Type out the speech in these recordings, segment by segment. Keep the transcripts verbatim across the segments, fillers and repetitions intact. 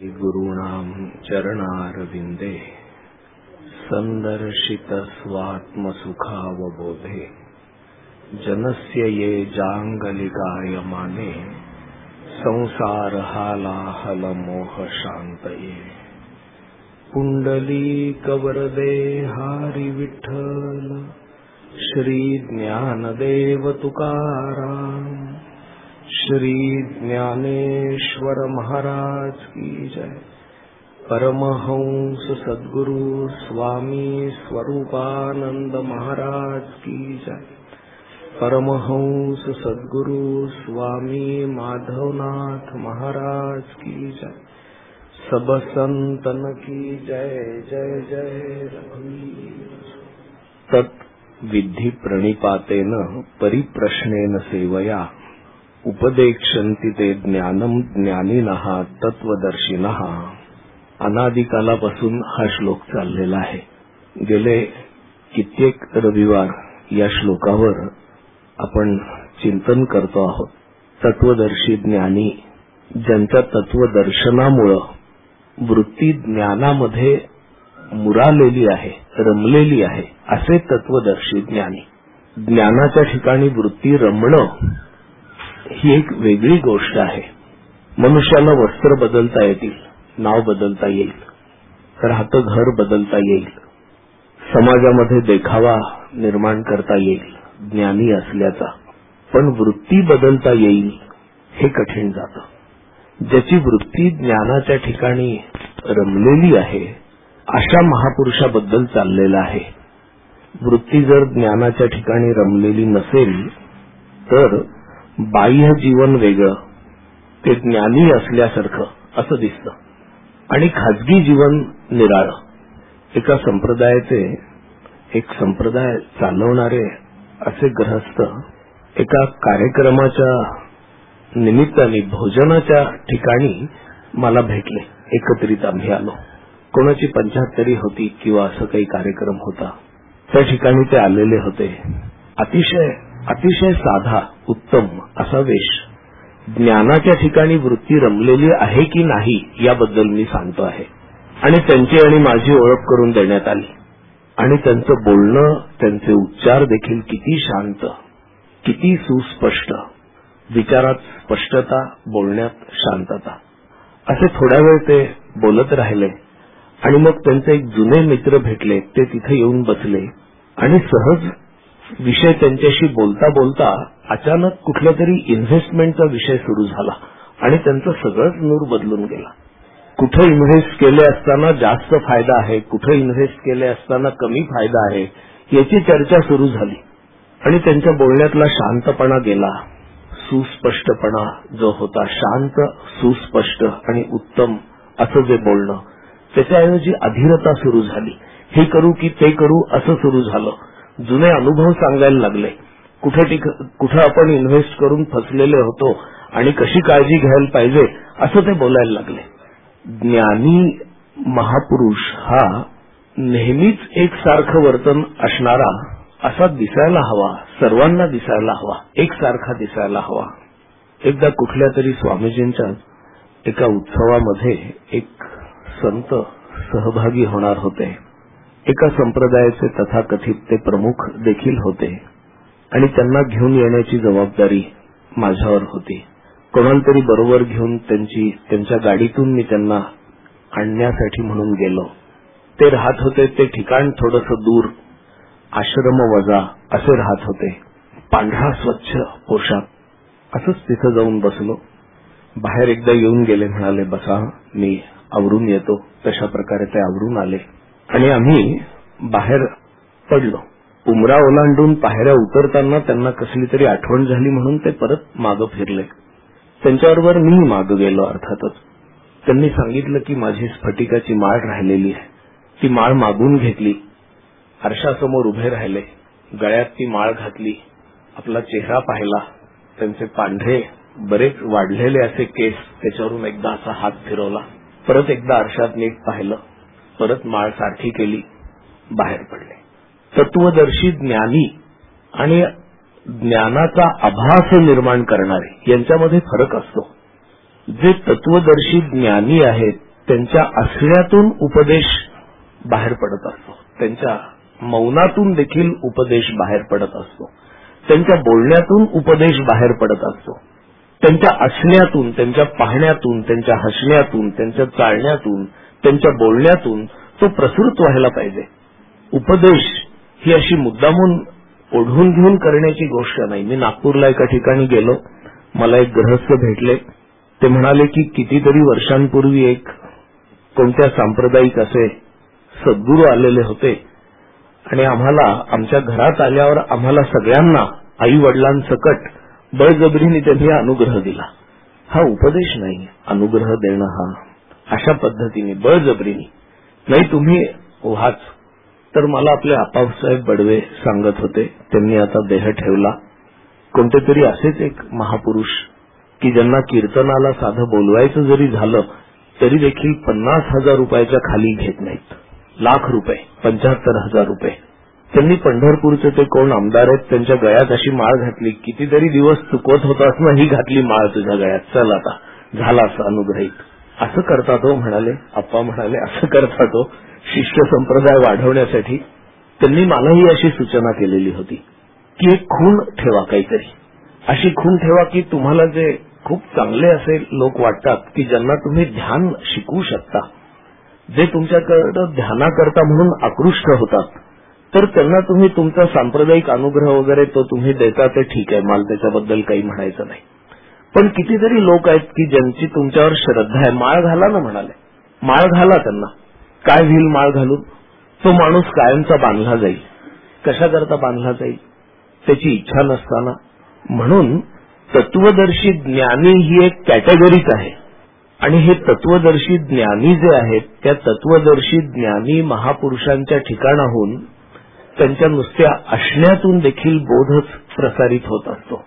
गुरूणां चरणारविन्दे सन्दर्शित स्वात्मसुखावबोधे जनस्य ये जाङ्गलिकायमाने संसारहालाहलमोहशान्तये पुण्डलीकवरदे हरि विठ्ठल श्री ज्ञानदेव तुकाराम श्री ज्ञानेश्वर महाराज की जय। परमहंस सद्गुरु स्वामी स्वरूपानंद महाराज की जय। परमहंस सद्गुरु स्वामी माधवनाथ महाराज की जय। सब संतन की जय जय जय रघुवीर। तत् विद्धि प्रणिपातेन परिप्रश्नेन सेवया उपदेक्षन्ति ते ज्ञानम ज्ञानिनः तत्वदर्शिनः। अनादिकालापासून हा श्लोक चाललेला आहे। गेले कित्येक रविवार या श्लोकावर आपण चिंतन करतो आहोत। तत्वदर्शी ज्ञानी ज्यांच्या तत्वदर्शनामुळे वृत्ती ज्ञानामध्ये मुरालेली आहे, रमलेली आहे, असे तत्वदर्शी ज्ञानी। ज्ञानाच्या ठिकाणी वृत्ती रमणं ही एक वेगळी गोष्ट आहे। मनुष्याला वस्त्र बदलता येतील, नाव बदलता येईल, राहतं घर बदलता येईल, समाजामध्ये देखावा निर्माण करता येईल ज्ञानी असल्याचा, पण वृत्ती बदलता येईल हे कठीण जातं। ज्याची वृत्ती ज्ञानाच्या ठिकाणी रमलेली आहे अशा महापुरुषाबद्दल चाललेला आहे। वृत्ती जर ज्ञानाच्या ठिकाणी रमलेली नसेल तर बाह्य जीवन वेगळं, ते ज्ञानी असल्यासारखं असं दिसतं, आणि खाजगी जीवन निराळं। एका संप्रदायाचे एक संप्रदाय चालवणारे असे गृहस्थ एका कार्यक्रमाच्या निमित्ताने भोजनाच्या ठिकाणी मला भेटले। एकत्रित आम्ही आलो। कोणाची पंचाहत्तरी होती किंवा असं काही कार्यक्रम होता, त्या ठिकाणी ते आलेले होते। अतिशय अतिशय साधा उत्तम असा वेश। ज्ञानाच्या ठिकाणी वृत्ती रमलेली आहे की नाही याबद्दल मी सांगतो आहे, आणि त्यांची आणि माझी ओळख करून देण्यात आली, आणि त्यांचं बोलणं, त्यांचे उच्चार देखील किती शांत, किती सुस्पष्ट, विचारात स्पष्टता, बोलण्यात शांतता। असे थोड्या वेळ ते बोलत राहिले, आणि मग त्यांचे एक जुने मित्र भेटले। ते तिथे येऊन बसले, आणि सहज विषय त्यांच्याशी बोलता बोलता अचानक कुठल्या तरी इन्व्हेस्टमेंटचा विषय सुरू झाला, आणि त्यांचं सगळंच नूर बदलून गेला। कुठे इन्व्हेस्ट केले असताना जास्त फायदा आहे, कुठे इन्व्हेस्ट केले असताना कमी फायदा आहे, याची चर्चा सुरू झाली, आणि त्यांच्या बोलण्यातला शांतपणा गेला। सुस्पष्टपणा जो होता, शांत, सुस्पष्ट आणि उत्तम असं जे बोलणं, त्याच्याऐवजी अधीरता सुरू झाली। हे करू की ते करू असं सुरू झालं। जुने अनुभव सांगायला लागले, कुठे कुठे आपण इन्व्हेस्ट करून फसलेले होतो आणि कशी काळजी घ्यायला पाहिजे असं ते बोलायला लागले। ज्ञानी महापुरुष हा नेहमीच एकसारखं वर्तन असणारा असा दिसायला हवा, सर्वांना दिसायला हवा, एकसारखा दिसायला हवा। एकदा कुठल्या तरी स्वामीजींच्या एका उत्सवामध्ये एक संत सहभागी होणार होते। एका संप्रदायाचे तथाकथित ते प्रमुख देखील होते, आणि त्यांना घेऊन येण्याची जबाबदारी माझ्यावर होती। कोणाला तरी बरोबर घेऊन त्यांची त्यांच्या गाडीतून मी त्यांना आणण्यासाठी म्हणून गेलो। ते राहत होते ते ठिकाण थोडंसं दूर, आश्रम वजा असे राहत होते। पांढरा स्वच्छ पोशाख। असंच तिथं जाऊन बसलो। बाहेर एकदा येऊन गेले, म्हणाले बसा, मी आवरून येतो। तशा प्रकारे ते आवरून आले, आणि आम्ही बाहेर पडलो। उमरा ओलांडून पायऱ्या उतरताना त्यांना कसली तरी आठवण झाली, म्हणून ते परत मागं फिरले। त्यांच्याबरोबर मी मागं गेलो। अर्थातच त्यांनी सांगितलं की माझी स्फटिकाची माळ राहिलेली आहे। ती माळ मागून घेतली, आरशासमोर उभे राहिले, गळ्यात ती माळ घातली, आपला चेहरा पाहिला, त्यांचे पांढरे बरेच वाढलेले असे केस, त्याच्यावरून एकदा असा हात फिरवला, परत एकदा आरशात नीट पाहिलं, परत माळ सारखी केली, बाहेर पडले। तत्वदर्शी ज्ञानी आणि ज्ञानाचा आभास निर्माण करणारे यांच्यामध्ये फरक असतो। जे तत्वदर्शी ज्ञानी आहेत त्यांच्या असण्यातून उपदेश बाहेर पडत असतो, त्यांच्या मौनातून देखील उपदेश बाहेर पडत असतो, त्यांच्या बोलण्यातून उपदेश बाहेर पडत असतो, त्यांच्या असण्यातून, त्यांच्या पाहण्यातून, त्यांच्या हसण्यातून, त्यांच्या चालण्यातून, त्यांच्या बोलण्यातून तो प्रसृत व्हायला पाहिजे. उपदेश ही अशी मुद्दामून ओढून घेऊन करण्याची गोष्ट नाही. मी नागपूरला एका ठिकाणी गेलो, मला एक गृहस्थ भेटले. ते म्हणाले की कितीतरी वर्षांपूर्वी एक कोणत्या सांप्रदायिक असे सद्गुरू आलेले होते आणि आम्हाला आमच्या घरात आल्यावर आम्हाला सगळ्यांना आई वडिलांसकट बळजबरीने त्यांनी अनुग्रह दिला. हा उपदेश नाही, अनुग्रह देणं हा अशा पद्धतीने बळजबरीने नाही. तुम्ही व्हाच. तर मला आपले आप्पासाहेब बडवे सांगत होते, त्यांनी आता देह ठेवला. कोणते तरी असेच एक महापुरुष की ज्यांना कीर्तनाला साधं बोलवायचं जरी झालं तरी देखील पन्नास हजार रुपयाच्या खाली घेत नाहीत. लाख रुपये, पंच्याहत्तर हजार रुपये. त्यांनी पंढरपूरचे ते कोण आमदार आहेत त्यांच्या गळ्यात अशी माळ घातली. कितीतरी दिवस चुकवत होतास ना, ही घातली माळ तुझ्या गळ्यात, चल आता झाला असं अनुग्रहित. असं करता तो म्हणाले, आप्पा म्हणाले असं करता तो शिष्य संप्रदाय वाढवण्यासाठी. त्यांनी मलाही अशी सूचना केलेली होती की एक खूण ठेवा, काहीतरी अशी खूण ठेवा की तुम्हाला जे खूप चांगले असे लोक वाटतात की ज्यांना तुम्ही ध्यान शिकवू शकता, जे तुमच्याकडे ध्यानाकरता म्हणून आकृष्ट होतात, तर त्यांना तुम्ही तुमचा सांप्रदायिक अनुग्रह वगैरे तो तुम्ही देता ते ठीक आहे, मला त्याच्याबद्दल काही म्हणायचं नाही. पण कितीतरी लोक आहेत की ज्यांची तुमच्यावर श्रद्धा आहे. माळ घाला ना म्हणाले, माळ घाला त्यांना. काय होईल माळ घालून? तो माणूस कायमचा बांधला जाईल. कशाकरता बांधला जाईल? त्याची इच्छा नसताना. म्हणून तत्वदर्शी ज्ञानी ही एक कॅटेगरीच आहे आणि हे तत्वदर्शी ज्ञानी जे आहेत त्या तत्वदर्शी ज्ञानी महापुरुषांच्या ठिकाणाहून त्यांच्या नुसत्या असण्यातून देखील बोधच प्रसारित होत असतो.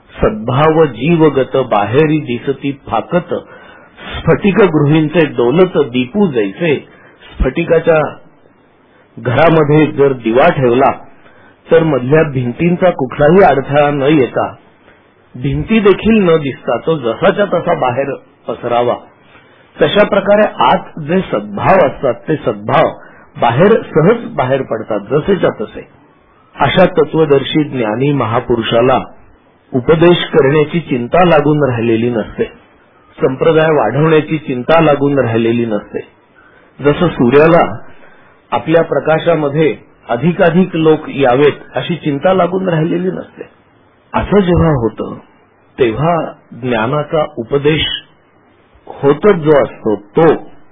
सद्भाव जीवगत बाहेरी दिसती फाकत स्फटिक गृहींचे डोलत दीपू जैसे. स्फटिकाच्या घरामध्ये जर दिवा ठेवला तर मधल्या भिंतींचा कुठलाही अडथळा न येता, भिंती देखील न दिसता तो जसाच्या तसा बाहेर पसरावा. तशा प्रकारे आत जे सद्भाव असतात ते सद्भाव बाहेर सहज बाहेर पडतात जसेच्या तसे. अशा तत्वदर्शी ज्ञानी महापुरुषाला उपदेश करण्याची चिंता लागून राहिलेली नसते, संप्रदाय वाढवण्याची चिंता लागून राहिलेली नसते. जसं सूर्याला आपल्या प्रकाशामध्ये अधिकाधिक लोक यावेत अशी चिंता लागून राहिलेली नसते. असं जेव्हा होतं तेव्हा ज्ञानाचा उपदेश होतच जो असतो, तो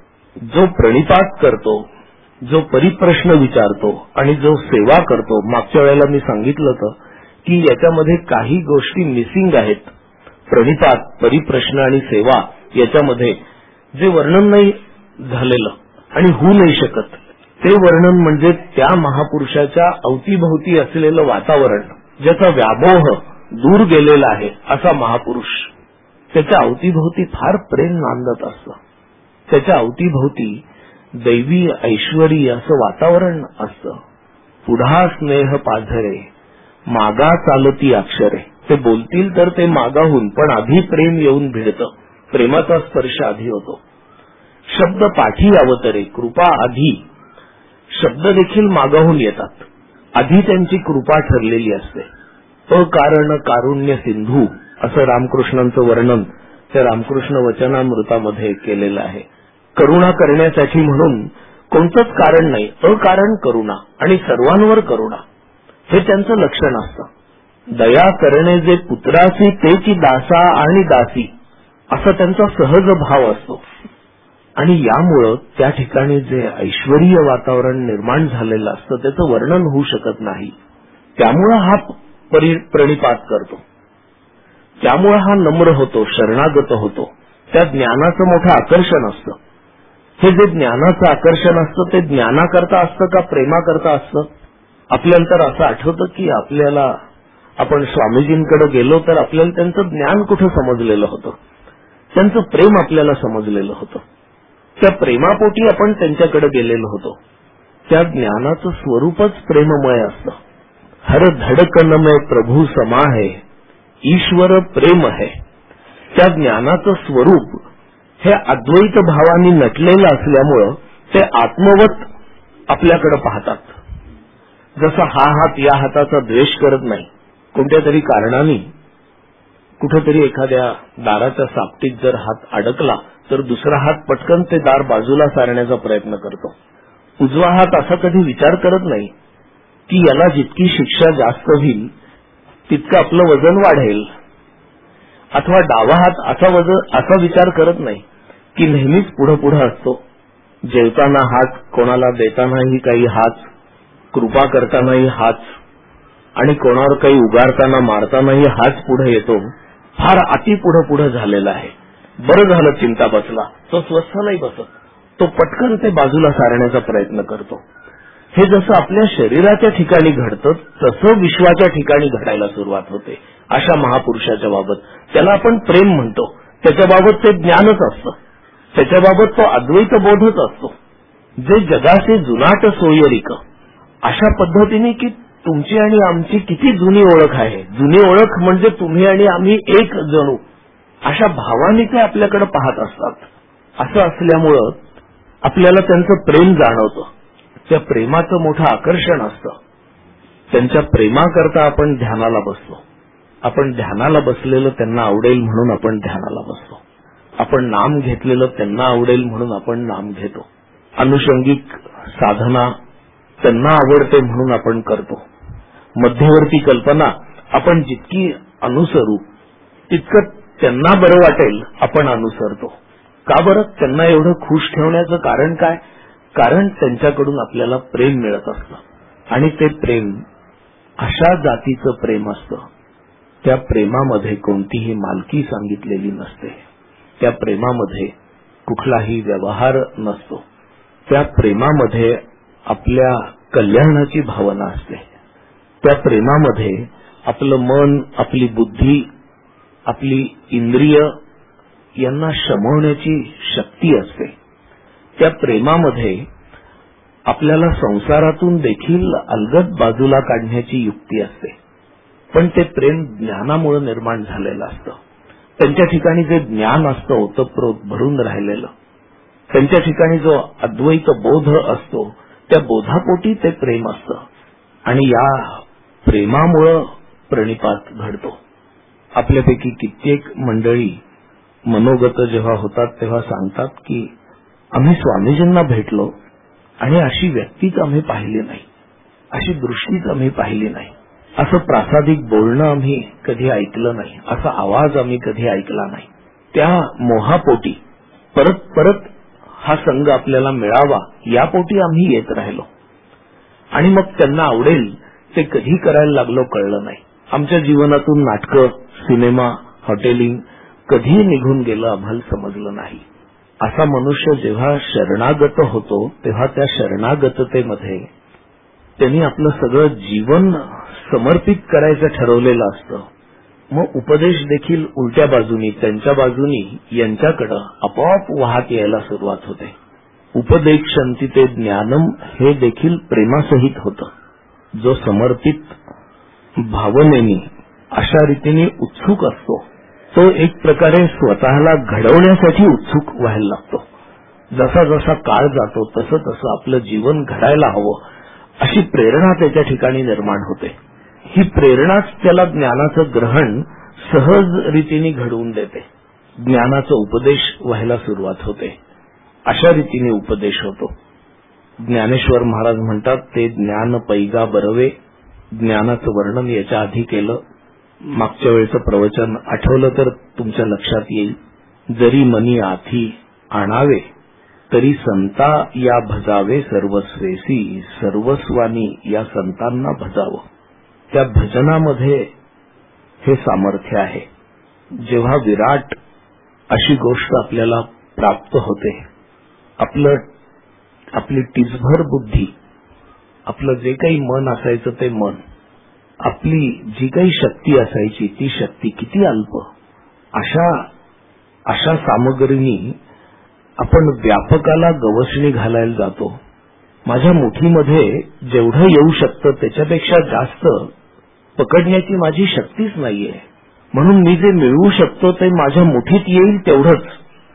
जो प्रणिपात करतो, जो परिप्रश्न विचारतो आणि जो सेवा करतो. मागच्या वेळेला मी सांगितलं होतं की याच्यामध्ये काही गोष्टी मिसिंग आहेत. प्रणिपात, परिप्रश्न आणि सेवा याच्यामध्ये जे वर्णन नाही झालेलं आणि होऊ नाही शकत ते वर्णन म्हणजे त्या महापुरुषाच्या अवतीभोवती असलेलं वातावरण, ज्याचा व्यामोह दूर गेलेला आहे असा महापुरुष. त्याच्या अवतीभोवती फार प्रेम नांदत असतं, त्याच्या अवतीभोवती दैवी ऐश्वरी असं वातावरण असतं. पुढा स्नेह पाझरे मागा चालती अक्षरे. ते बोलतील तर ते मागाहून, पण आधी प्रेम येऊन भिडतं. प्रेमाचा स्पर्श आधी होतो. शब्द पाठी अवतरे कृपा आधी. शब्द देखील मागाहून येतात, आधी त्यांची कृपा ठरलेली असते. अकारण कारुण्य सिंधू असं रामकृष्णांचं वर्णन त्या रामकृष्ण वचनामृतामध्ये केलेलं आहे. करुणा करण्यासाठी म्हणून कोणतंच कारण नाही, अकारण करुणा आणि सर्वांवर करुणा हे त्यांचं लक्षण असतं. दया करणे जे पुत्रासी तेची दासा आणि दासी असा त्यांचा सहज भाव असतो. आणि यामुळं त्या ठिकाणी जे ऐश्वर्य वातावरण निर्माण झालेलं असतं त्याचं वर्णन होऊ शकत नाही. त्यामुळं हा प्रणिपात करतो, त्यामुळं हा नम्र होतो, शरणागत होतो. त्या ज्ञानाचं मोठं आकर्षण असतं. हे जे ज्ञानाचं आकर्षण असतं ते ज्ञानाकरता असतं का प्रेमाकरता असतं? आपल्याला तर असं आठवतं की आपल्याला आपण स्वामीजींकडे गेलो तर आपल्याला त्यांचं ज्ञान कुठं समजलेलं होतं, त्यांचं प्रेम आपल्याला समजलेलं होतं. त्या प्रेमापोटी आपण त्यांच्याकडे गेलेलो होतो. त्या ज्ञानाचं स्वरूपच प्रेममय असतं. हर धडकन में प्रभू समा है ईश्वर प्रेम है. त्या ज्ञानाचं स्वरूप हे अद्वैत भावानी नटलेलं असल्यामुळं ते आत्मवत आपल्याकडे पाहतात. जसा हा हात या हाताचा द्वेष करत नाही, कोणत्या तरी कारणाने कुठेतरी एखाद्या दाराच्या सापटीत जर हात अडकला तर दुसरा हात पटकन ते दार बाजूला सारण्याचा प्रयत्न करतो. उजवा हात असा कधी विचार करत नाही की याला जितकी शिक्षा जास्त होईल तितकं आपलं वजन वाढेल, अथवा डावा हात असा वजन असा विचार करत नाही की नेहमीच पुढे पुढे असतो. जेवताना हात, कोणाला देतानाही काही हात, कृपा करतानाही हात आणि कोणावर काही उगारताना मारतानाही हाच पुढे येतो. फार अति पुढे पुढे झालेला आहे. बरं झालं चिंता बसला, तो स्वस्थ नाही बसत, तो पटकन ते बाजूला सारण्याचा प्रयत्न करतो. हे जसं आपल्या शरीराच्या ठिकाणी घडतं तसं विश्वाच्या ठिकाणी घडायला सुरुवात होते. अशा महापुरुषाच्या बाबत त्याला आपण प्रेम म्हणतो. त्याच्याबाबत ते ज्ञानच असतं, त्याच्याबाबत तो अद्वैत बोधच असतो, जे जगाचे जुनाट सोयरिक. अशा पद्धतीने की तुमची आणि आमची किती जुनी ओळख आहे. जुनी ओळख म्हणजे तुम्ही आणि आम्ही एक जणू, अशा भावाने ते आपल्याकडे पाहत असतात. असं असल्यामुळं आपल्याला त्यांचं प्रेम जाणवतं. त्या प्रेमाचं मोठं आकर्षण असतं. त्यांच्या प्रेमाकरता आपण ध्यानाला बसतो. आपण ध्यानाला बसलेलं त्यांना आवडेल म्हणून आपण ध्यानाला बसतो. आपण नाम घेतलेलं त्यांना आवडेल म्हणून आपण नाम घेतो. अनुषंगिक साधना त्यांना आवडते म्हणून आपण करतो. मध्यवर्ती कल्पना आपण जितकी अनुसरू तितकं त्यांना बरं वाटेल आपण अनुसरतो. का बरं? त्यांना एवढं खुश ठेवण्याचं कारण काय? कारण त्यांच्याकडून आपल्याला प्रेम मिळत असतं. आणि ते प्रेम अशा जातीचं प्रेम असतं. त्या प्रेमामध्ये कोणतीही मालकी सांगितलेली नसते. त्या प्रेमामध्ये कुठलाही व्यवहार नसतो. त्या प्रेमामध्ये आपल्या कल्याणाची भावना असते. त्या प्रेमामध्ये आपलं मन, आपली बुद्धी, आपली इंद्रिय यांना शमवण्याची शक्ती असते. त्या प्रेमामध्ये आपल्याला संसारातून देखील अलगद बाजूला काढण्याची युक्ती असते. पण ते प्रेम ज्ञानामुळे निर्माण झालेलं असतं. त्यांच्या ठिकाणी जे ज्ञान असतं ओतप्रोत भरून राहिलेलं, त्यांच्या ठिकाणी जो अद्वैत बोध असतो त्या बोधापोटी ते प्रेम असतं. आणि या प्रेमामुळं प्रणिपात घडतो. आपल्यापैकी कित्येक मंडळी मनोगत जेव्हा होतात तेव्हा सांगतात की आम्ही स्वामीजींना भेटलो आणि अशी व्यक्तीच आम्ही पाहिली नाही, अशी दृष्टीच आम्ही पाहिली नाही, असं प्रासादिक बोलणं आम्ही कधी ऐकलं नाही, असा आवाज आम्ही कधी ऐकला नाही. त्या मोहापोटी परत परत हा संघ आपल्याला मिळावा यापोटी आम्ही येत राहिलो. आणि मग त्यांना आवडेल ते कधी करायला लागलो कळलं नाही. आमच्या जीवनातून नाटकं, सिनेमा, हॉटेलिंग कधी निघून गेलं आम्हाला समजलं नाही. असा मनुष्य जेव्हा शरणागत होतो तेव्हा त्या शरणागततेमध्ये त्यांनी आपलं सगळं जीवन समर्पित करायचं ठरवलेलं असतं. मग उपदेश देखील उलट्या बाजूनी, त्यांच्या बाजूनी यांच्याकडं आपोआप वाहत यायला सुरुवात होते. उपदेक्षन्ति ते ज्ञानम हे देखील प्रेमासहित होतं. जो समर्पित भावनेने अशा रीतीने उत्सुक असतो तो एक प्रकारे स्वतःला घडवण्यासाठी उत्सुक व्हायला लागतो. जसा जसा काळ जातो तसं तसं आपलं जीवन घडायला हवं अशी प्रेरणा त्याच्या ठिकाणी निर्माण होते. ही प्रेरणाच त्याला ज्ञानाचं ग्रहण सहज रीतीने घडवून देते. ज्ञानाचा उपदेश व्हायला सुरुवात होते. अशा रीतीने उपदेश होतो. ज्ञानेश्वर महाराज म्हणतात ते ज्ञान पैगा बरवे. ज्ञानाचं वर्णन याच्या आधी केलं. मागच्या वेळेचं प्रवचन आठवलं तर तुमच्या लक्षात येईल. जरी मनी आथी आणावे तरी संता या भजावे सर्वस्वेसी. सर्वस्वानी या संतांना भजावं. त्या भजनामध्ये हे सामर्थ्य आहे. जेव्हा विराट अशी गोष्ट आपल्याला प्राप्त होते, आपलं आपली टिचभर बुद्धी, आपलं जे काही मन असायचं ते मन, आपली जी काही शक्ती असायची ती शक्ती किती अल्प, अशा अशा सामग्रीनी आपण व्यापकाला गवसणी घालायला जातो. माझ्या मुठीमध्ये जेवढं येऊ शकतं त्याच्यापेक्षा जास्त पकडण्याची माझी शक्तीच नाहीये, म्हणून मी जे मिळवू शकतो ते माझ्या मुठीत येईल तेवढंच,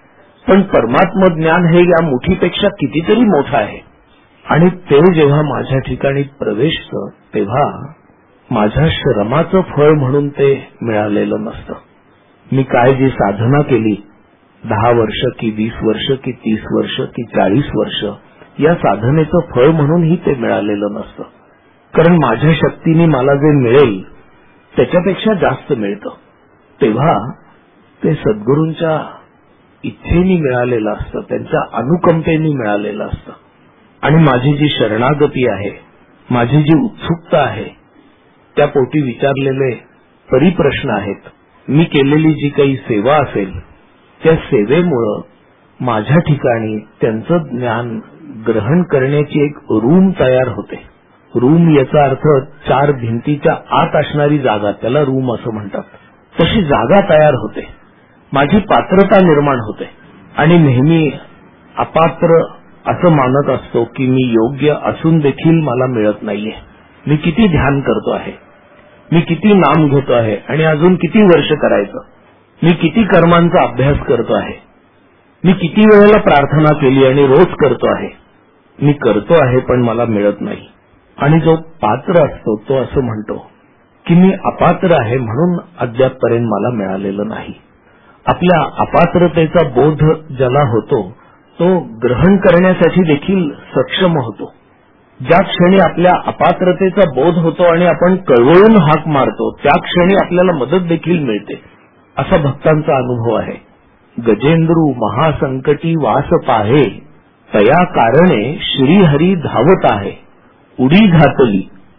पण परमात्म ज्ञान हे या मुठीपेक्षा कितीतरी मोठं आहे. आणि ते जेव्हा माझ्या ठिकाणी प्रवेशतं तेव्हा माझ्या श्रमाचं फळ म्हणून ते मिळालेलं नसतं. मी काय जी साधना केली दहा वर्ष की वीस वर्ष की तीस वर्ष की चाळीस वर्ष या साधनेचं फळ म्हणूनही ते मिळालेलं नसतं. कारण माझ्या शक्तीने मला जे मिळेल त्याच्यापेक्षा जास्त मिळतं. तेव्हा ते सद्गुरूंच्या इच्छेने मिळालेलं असतं, त्यांच्या अनुकंपेने मिळालेलं असतं. आणि माझी जी शरणागती आहे, माझी जी उत्सुकता आहे, त्या पोटी विचारलेले परिप्रश्न आहेत, मी केलेली जी काही सेवा असेल त्या सेवेमुळं माझ्या ठिकाणी त्यांचं ज्ञान ग्रहण करण्याची एक रूम तयार होते. रूम याचा अर्थ चार भिंतीच्या आत असणारी जागा, त्याला रूम असं म्हणतात. तशी जागा तयार होते, माझी पात्रता निर्माण होते. आणि नेहमी अपात्र असं मानत असतो की मी योग्य असून देखील मला मिळत नाहीये. मी किती ध्यान करतो आहे, मी किती नाम घेतो आहे आणि अजून किती वर्ष करायचं, मी किती कर्मांचा अभ्यास करतो आहे, मी किती वेळेला प्रार्थना केली आणि रोज करतो आहे, मी करतो आहे पण मला मिळत नाही. आणि जो पात्र असतो तो असं म्हणतो की मी अपात्र आहे म्हणून अद्यापपर्यंत मला मिळालेलं नाही. आपल्या अपात्रतेचा बोध ज्याला होतो तो ग्रहण करण्यासाठी देखील सक्षम होतो. ज्या क्षणी आपल्या अपात्रतेचा बोध होतो आणि आपण कळवळून हाक मारतो त्या क्षणी आपल्याला मदत देखील मिळते, असा भक्तांचा अनुभव आहे. गजेंद्रू महासंकटी वास पाहे, तया कारणे श्रीहरी धावत आहे. उडी घातली,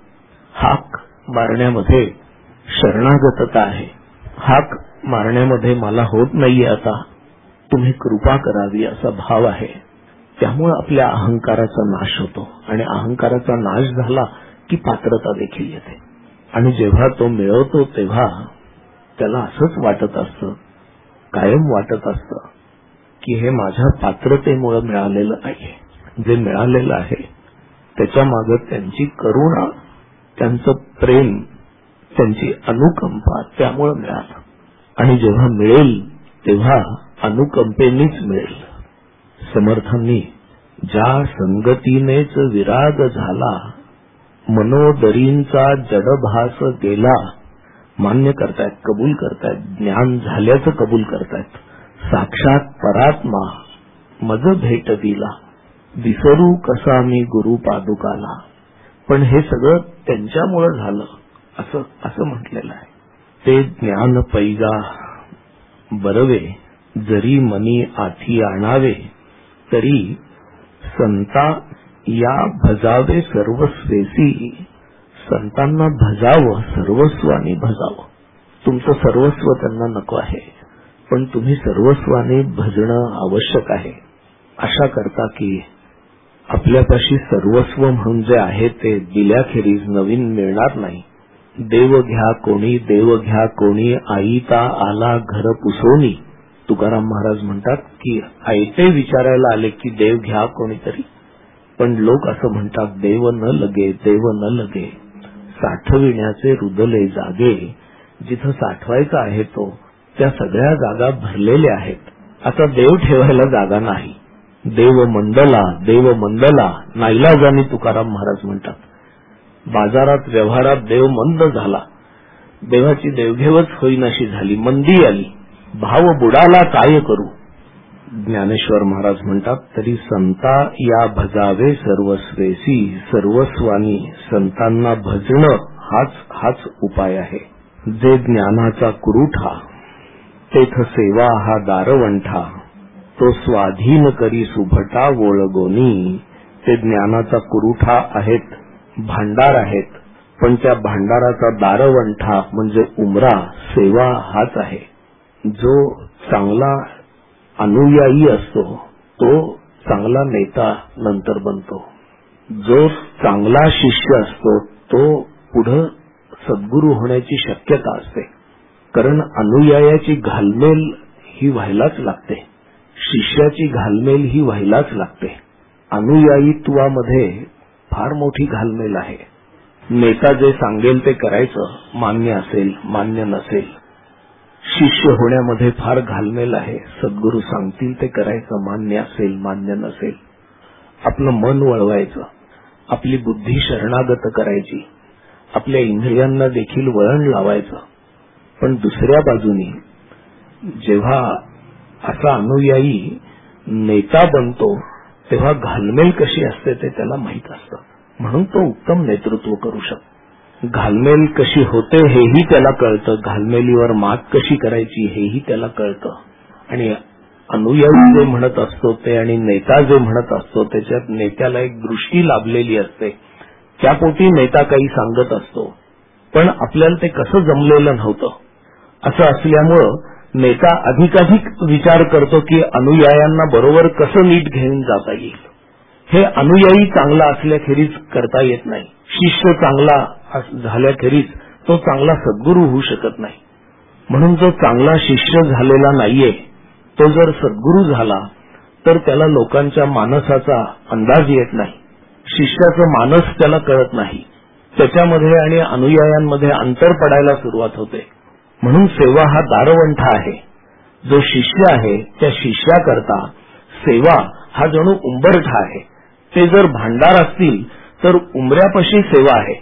हाक मारण्यामध्ये शरणागतता आहे. हाक मारण्यामध्ये मला होत नाहीये, आता तुम्ही कृपा करावी असा भाव आहे. त्यामुळे आपल्या अहंकाराचा नाश होतो आणि अहंकाराचा नाश झाला की पात्रता देखील येते. आणि जेव्हा तो मिळवतो तेव्हा त्याला असंच वाटत असतं, कायम वाटत असतं की हे माझ्या पात्रतेमुळे मिळालेलं नाहीये. जे मिळालेलं आहे त्याच्या मागे त्यांची करुणा, त्यांचं प्रेम, त्यांची अनुकंपा त्यामुळे मिळालं. आणि जेव्हा मिळेल तेव्हा अनुकंपेनेच मिळेल. समर्थांनी ज्या संगतीनेच विराग झाला, मनोदरींचा जडभास गेला, मान्य करतायत, कबूल करतायत, ज्ञान झाल्याचं कबूल करतायत. साक्षात परात्मा मज भेट दिला, विसरू कसा मी गुरु पादुकाला. पण हे सगळं त्यांच्यामुळे झालं असं असं म्हटलेलं आहे. ते ज्ञान पैगा बरवे, जरी मनी आठी आणावे, तरी संता या भजावे सर्वस्वेसी. संतांना भजावं, सर्वस्वाने भजावं. तुमचं सर्वस्व त्यांना नको आहे, पण तुम्ही सर्वस्वाने भजणं आवश्यक आहे. अशा करता की आपल्यापाशी सर्वस्व म्हणून जे आहे ते दिल्याखेरीज नवीन मिळणार नाही. देव घ्या कोणी, देव घ्या कोणी, आईता आला घर पुसोनी. तुकाराम महाराज म्हणतात की आयते विचारायला आले की देव घ्या कोणीतरी, पण लोक असं म्हणतात देव न लगे, देव न लगे. साठविण्याचे रुदले जागे, जिथं साठवायचा आहे तो त्या सगळ्या जागा भरलेल्या आहेत. आता देव ठेवायला जागा नाही. देव मंडला, देव मंडला नाईलाजाने तुकाराम महाराज म्हणतात. बाजारात व्यवहारात देव मंद झाला, देवाची देवघेवच होईनाशी झाली, मंदी आली, भाव बुडाला काय करू. ज्ञानेश्वर महाराज म्हणतात तरी संता या भजावे सर्वस्वेसी. सर्वस्वानी संतांना भजणं हाच हाच उपाय आहे. जे ज्ञानाचा कुरुठा, तेथ सेवा हा दारवंठा, तो स्वाधीन करी सुभटा वोळगोनी. ते ज्ञानाचा कुरुठा आहेत, भांडार आहेत, पण त्या भांडाराचा दारवंठा म्हणजे उमरा, सेवा हाच आहे. जो चांगला अनुयायी असतो तो चांगला नेता नंतर बनतो. जो चांगला शिष्य असतो तो पुढे सद्गुरू होण्याची शक्यता असते. कारण अनुयायाची घालमेल ही व्हायलाच लागते, शिष्याची घालमेल ही व्हायलाच लागते. अनुयायीत्वामध्ये फार मोठी घालमेल आहे. नेता जे सांगेल ते करायचं, मान्य असेल मान्य नसेल. शिष्य होण्यामध्ये फार घालमेल आहे. सद्गुरू सांगतील ते करायचं, मान्य असेल मान्य नसेल. आपलं मन वळवायचं, आपली बुद्धी शरणागत करायची, आपल्या इंद्रियांना देखील वळण लावायचं. पण दुसऱ्या बाजूनी जेव्हा असा अनुयायी नेता बनतो तेव्हा घालमेल कशी असते ते त्याला माहीत असतं. म्हणून तो उत्तम नेतृत्व करू शकतो. घालमेल कशी होते हेही त्याला कळतं, घालमेलीवर मात कशी करायची हेही त्याला कळतं. आणि अनुयायी जे म्हणत असतो ते आणि नेता जे म्हणत असतो त्याच्यात नेत्याला एक दृष्टी लाभलेली असते. त्यापोटी नेता काही सांगत असतो, पण आपल्याला ते कसं जमलेलं नव्हतं. असं असल्यामुळं नेता अधिकाधिक विचार करतो की अनुयायांना बरोबर कसं नीट घेऊन जाता येईल. हे अनुयायी चांगला असल्याखेरीज करता येत नाही. शिष्य चांगला झाल्याखेरीज तो चांगला सद्गुरू होऊ शकत नाही. म्हणून जो चांगला शिष्य झालेला नाहीये तो जर सद्गुरू झाला तर त्याला लोकांच्या मानसाचा अंदाज येत नाही. शिष्याचं मानस त्याला कळत नाही. त्याच्यामध्ये आणि अनुयायांमध्ये अंतर पडायला सुरुवात होते. म्हणून सेवा हा दारवंठा आहे. जो शिष्य आहे त्या शिष्याकरता सेवा हा जणू उंबरठा आहे. ते जर भांडार असतील तर उंबऱ्यापाशी सेवा आहे.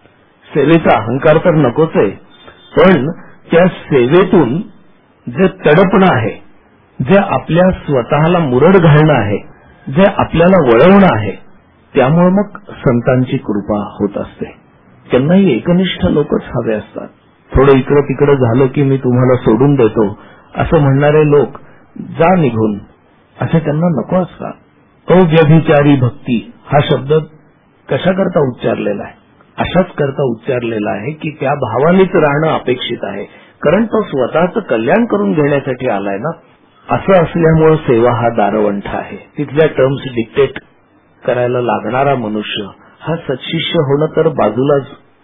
सेवेचा अहंकार तर नकोच आहे, पण त्या सेवेतून जे तडपणं आहे, जे आपल्या स्वतःला मुरड घालणं आहे, जे आपल्याला वळवणं आहे, त्यामुळे मग संतांची कृपा होत असते. त्यांनाही एकनिष्ठ लोकच हवे असतात. थोडं इकडं तिकडं झालं की मी तुम्हाला सोडून देतो असं म्हणणारे लोक जा निघून असे त्यांना नको असतात. अव्यभिचारी भक्ती हा शब्द कशाकरता उच्चारलेला आहे? अशाच करता उच्चारलेला आहे की त्या भावानेच राहणं अपेक्षित आहे, कारण तो स्वतःचं कल्याण करून घेण्यासाठी आलाय ना. असं असल्यामुळे सेवा हा दारवंठा आहे. तिथल्या टर्म्स डिक्टेट करायला लागणारा मनुष्य हा सत्शिष्य होणं तर बाजूलाच,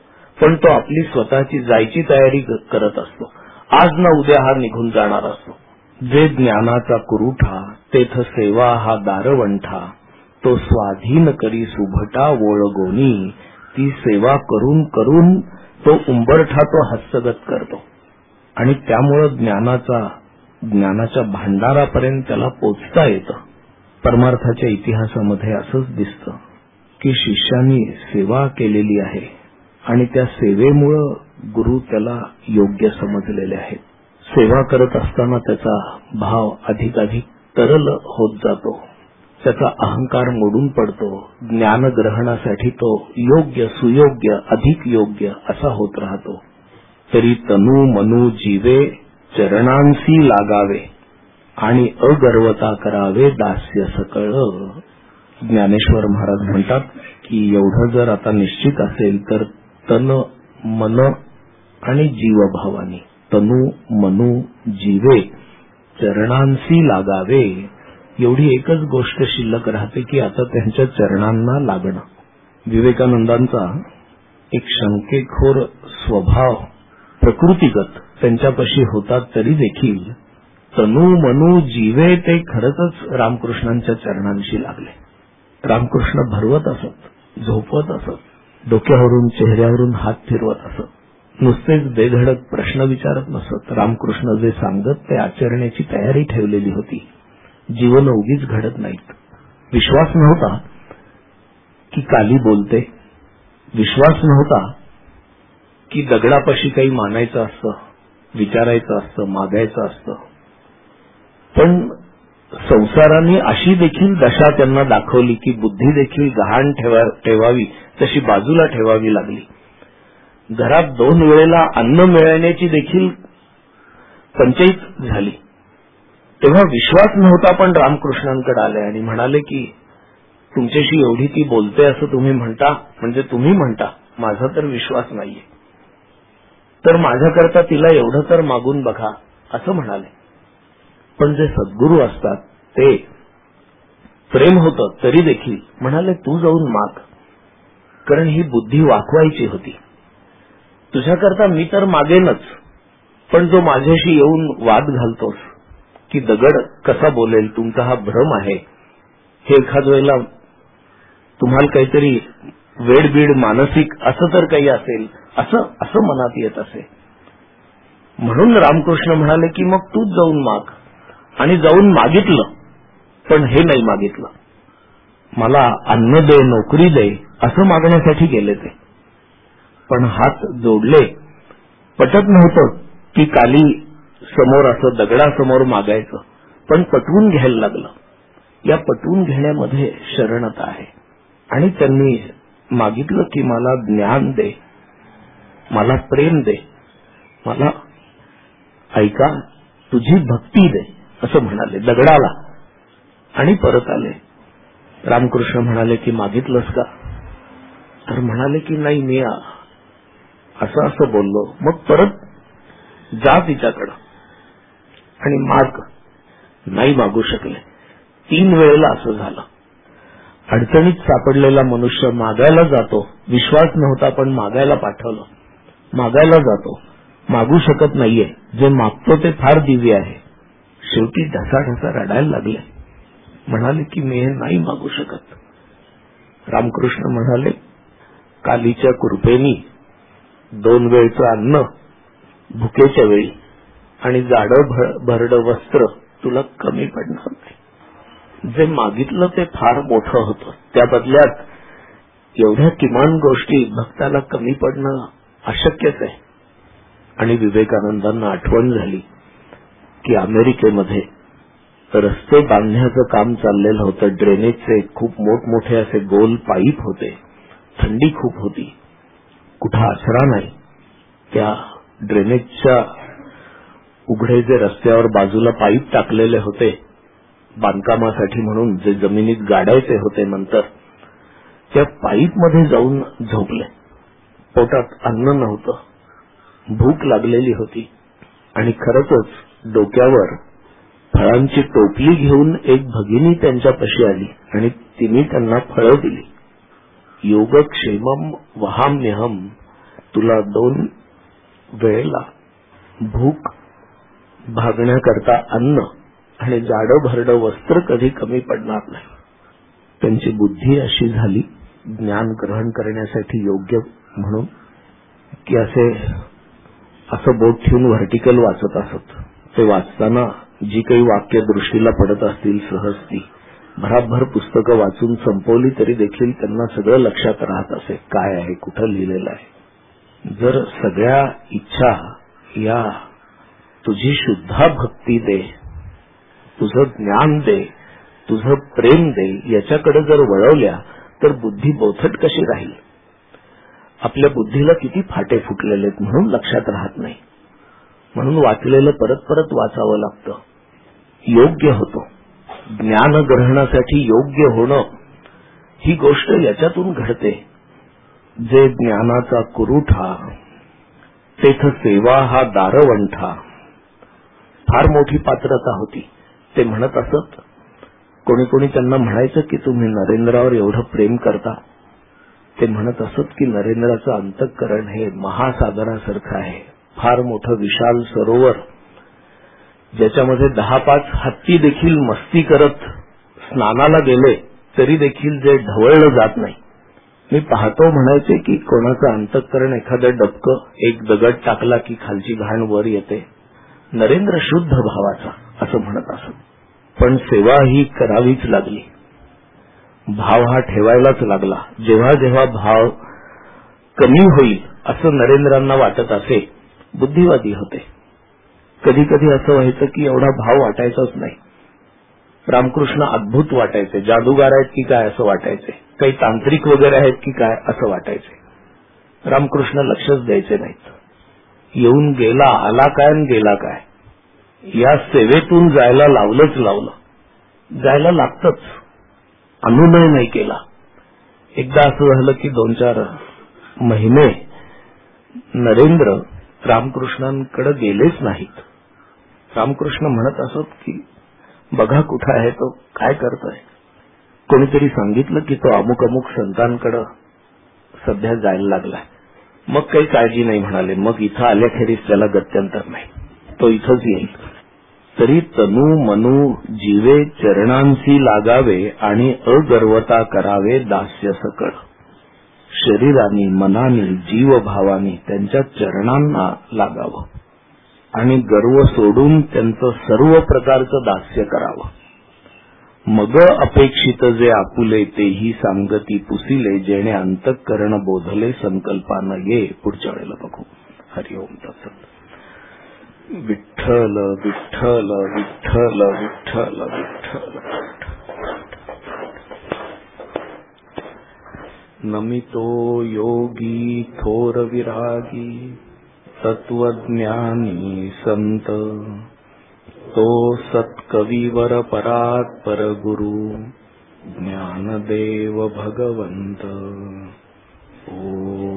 पण तो आपली स्वतःची जायची तयारी करत असतो. आज ना उद्या हा निघून जाणार असतो. जे ज्ञानाचा कुरुठा तेथ सेवा हा दारवंठा, तो स्वाधीन करी सुभटा ओळगोनी. ती सेवा करून करून तो उंबरठा तो हस्तगत करतो आणि त्यामुळं ज्ञानाचा ज्ञानाच्या भांडारापर्यंत त्याला पोचता येतं. परमार्थाच्या इतिहासामध्ये असंच दिसतं की शिष्यानी सेवा केलेली आहे आणि त्या सेवेमुळं गुरु त्याला योग्य समजलेले आहेत. सेवा करत असताना त्याचा भाव अधिकाधिक तरल होत जातो. त्याचा अहंकार मोडून पडतो. ज्ञान ग्रहणासाठी तो योग्य सुयोग्य अधिक योग्य असा होत राहतो. तरी तनु मनु जीवे चरणांसी लागावे आणि अगर्वता करावे दास्य सकळ. ज्ञानेश्वर महाराज म्हणतात की एवढं जर आता निश्चित असेल तर तन मन आणि जीवभावानी, तनु मनु जीवे चरणांसी लागावे, एवढी एकच गोष्ट शिल्लक राहते की आता त्यांच्या चरणांना लागणं. विवेकानंदांचा एक शंकेखोर स्वभाव प्रकृतीगत त्यांच्यापाशी होता तरी देखील तनु मनु जीवे ते खरंच रामकृष्णांच्या चरणांशी लागले. रामकृष्ण भरवत असत, झोपवत असत, डोक्यावरून चेहऱ्यावरून हात फिरवत असत, नुसतेच बेधडक प्रश्न विचारत नसत. रामकृष्ण जे सांगत ते आचरण्याची तयारी ठेवलेली होती. जीवन उगीच घडत नाहीत. विश्वास नव्हता की काली बोलते, विश्वास नव्हता की दगडापाशी काही मानायचं असतं, विचारायचं असतं, मागायचं असतं. पण संसाराने अशी देखील दशा त्यांना दाखवली की बुद्धी देखील गहाण ठेवावी तशी बाजूला ठेवावी लागली. घरात दोन वेळेला अन्न मिळण्याची देखील पंचायत झाली. तेव्हा विश्वास नव्हता, पण रामकृष्णांकडे आले आणि म्हणाले की तुमच्याशी एवढी ती बोलते असं तुम्ही म्हणता, म्हणजे तुम्ही म्हणता, माझा तर विश्वास नाहीये, तर माझ्याकरता तिला एवढं तर मागून बघा असं म्हणाले. पण जे सद्गुरू असतात ते प्रेम होतं तरी देखील म्हणाले तू जाऊन माग, कारण ही बुद्धी वाकवायची होती. तुझ्याकरता मी तर मागेनच, पण जो माझ्याशी येऊन वाद घालतोस की दगड कसा बोलेल, तुमचा हा भ्रम आहे, हे एखाद वेळेला तुम्हाला काहीतरी वेडबीड मानसिक असं तर काही असेल असं असं मनात येत असे. म्हणून रामकृष्ण म्हणाले की मग तूच जाऊन माग. आणि जाऊन मागितलं, पण हे नाही मागितलं, मला अन्न दे, नोकरी दे असं मागण्यासाठी गेले ते. पण हात जोडले. पटत नव्हतं की काली समोर असं दगडासमोर मागायचं, पण पटवून घ्यायला लागलं. या पटवून घेण्यामध्ये शरणता आहे. आणि त्यांनी मागितलं की मला ज्ञान दे, मला प्रेम दे, मला ऐका तुझी भक्ती दे असं म्हणाले दगडाला. आणि परत आले. रामकृष्ण म्हणाले की मागितलंस का? तर म्हणाले की नाही, मी असं असं बोललो. मग परत जा तिच्याकडं आणि माग. नाही मागू शकले. तीन वेळेला असं झालं. अडचणीत सापडलेला मनुष्य मागायला जातो, विश्वास नव्हता पण मागायला पाठवलं, मागायला जातो, मागू शकत नाहीये. जे मागतो ते फार दिव्य आहे. शेवटी ढसा ढसा रडायला लागले. म्हणाले की मी हे नाही मागू शकत. रामकृष्ण म्हणाले कालीच्या कृपेनी दोन वेळचं अन्न भुकेच्या वेळी आणि जाडं भरडं वस्त्र तुला कमी पडणार नाही. जे मागितलं ते फार मोठं होतं. त्या बदल्यात एवढ्या किमान गोष्टी भक्ताला कमी पडणं अशक्यच आहे. आणि विवेकानंदांना आठवण झाली की अमेरिकेमध्ये रस्ते बांधण्याचं काम चाललेलं होतं. ड्रेनेजचे खूप मोठमोठे असे गोल पाईप होते. थंडी खूप होती, कुठं आसरा नाही. त्या ड्रेनेजच्या उघडे जे रस्त्यावर बाजूला पाईप टाकलेले होते बांधकामासाठी म्हणून, जे जमिनीत गाडायचे होते नंतर, त्या पाईपमध्ये जाऊन झोपले. पोटात अन्न नव्हतं, भूक लागलेली होती. आणि खरंच डोक्यावर फळांची टोपली घेऊन एक भगिनी त्यांच्यापाशी आली आणि तिने त्यांना फळं दिली. योगक्षेमम वहाम्यहम, तुला दोन वेळेला भूक भागण्याकरता अन्न आणि जाडं भरडं वस्त्र कधी कमी पडणार नाही. त्यांची बुद्धी अशी झाली ज्ञान ग्रहण करण्यासाठी योग्य म्हणून की असे असं बोट ठेवून व्हर्टिकल वाचत असत. ते वाचताना जी काही वाक्य दृष्टीला पडत असतील सहज ती भराभर पुस्तकं वाचून संपवली तरी देखील त्यांना सगळं लक्षात राहत असे काय आहे, कुठं लिहिलेलं आहे. जर सगळ्या इच्छा या तुझी शुद्धा भक्ती दे, तुझं ज्ञान दे, तुझं प्रेम दे याच्याकडे जर वळवल्या तर बुद्धी बोथट कशी राहील. आपल्या बुद्धीला किती फाटे फुटलेले आहेत म्हणून लक्षात राहत नाही. म्हणून वाचलेलं परत परत वाचावं लागतं. योग्य होतो. ज्ञान ग्रहणासाठी योग्य होणं ही गोष्ट याच्यातून घडते. जे ज्ञानाचा कुरुठा तेथ सेवा हा दारवंठा, फार मोठी पात्रता होती. ते म्हणत असत. कोणी कोणी त्यांना म्हणायचं की तुम्ही नरेंद्रावर एवढं प्रेम करता. ते म्हणत असत की नरेंद्राचं अंतःकरण हे महासागरासारखं आहे, फार मोठं विशाल सरोवर, ज्याच्यामध्ये दहा पाच हत्ती देखील मस्ती करत स्नानाला गेले तरी देखील जे ढवळलं जात नाही. मी पाहतो म्हणायचे की कोणाचं अंतःकरण एखादं डबकं, एक दगड टाकला की खालची घाण वर येते. नरेंद्र शुद्ध भावाचा असं म्हणत असत. पण सेवा ही करावीच लागली. भाव हा ठेवायलाच लागला. जेव्हा जेव्हा भाव कमी होईल असं नरेंद्रांना वाटत असे, बुद्धिवादी होते. कधी कधी असं व्हायचं की एवढा भाव वाटायचाच नाही. रामकृष्ण अद्भुत वाटायचे, जादूगार आहेत की काय असं वाटायचे, काही तांत्रिक वगैरे आहेत की काय असं वाटायचे. रामकृष्ण लक्षच द्यायचे नाहीत. येऊन गेला, आला काय आणि गेला काय, या सेवेतून जायला लावलंच लावलं. जायला लागतच, अनुनय नाही केला. एकदा असं झालं की दोन चार महिने नरेंद्र रामकृष्णांकडे गेलेच नाहीत. रामकृष्ण म्हणत असत की बघा कुठं आहे तो, काय करतोय. कोणीतरी सांगितलं की तो अमुक अमुक संतांकडे सध्या जायला लागलाय. मग काही काळजी नाही म्हणाले. मग इथं आल्याखेरीज त्याला गत्यंतर नाही, तो इथंच येईल. तरी तनु मनू जीवे चरणांसी लागावे आणि अगर्वता करावे दास्य सकळ. शरीरानी मनानी जीवभावानी त्यांच्या चरणांना लागावं आणि गर्व सोडून त्यांचं सर्व प्रकारचं दास्य करावं. मग अपेक्षित जे आपुले तेही सांगती पुसिले, जेणे अंतःकरण बोधले संकल्पान ये. पुढच्या वेळेला बघू. हरिओम तत्सत. विठ्ठल विठ्ठल विठ्ठल विठ्ठल विठ्ठल. नमितो योगी थोर विरागी, तत्वज्ञानी संत, तो सत्कविवर परात्पर गुरु, ज्ञानदेव भगवंत. ओ